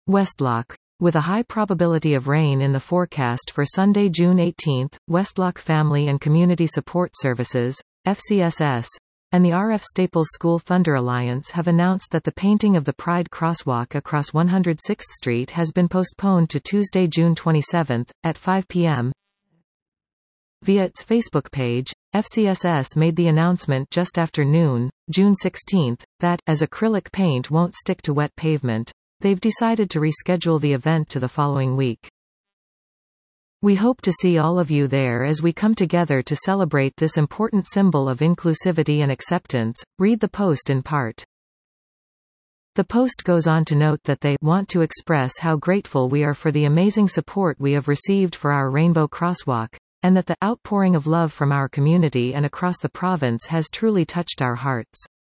Westlock. With a high probability of rain in the forecast for Sunday, June 18, Westlock Family and Community Support Services, FCSS, and the R.F. Staples School Thunder Alliance have announced that the painting of the Pride Crosswalk across 106th Street has been postponed to Tuesday, June 27, at 5 p.m. Via its Facebook page, FCSS made the announcement just after noon, June 16, that, as acrylic paint won't stick to wet pavement, they've decided to reschedule the event to the following week. We hope to see all of you there as we come together to celebrate this important symbol of inclusivity and acceptance. Read the post in part. The post goes on to note that they want to express how grateful we are for the amazing support we have received for our Rainbow Crosswalk, and that the outpouring of love from our community and across the province has truly touched our hearts.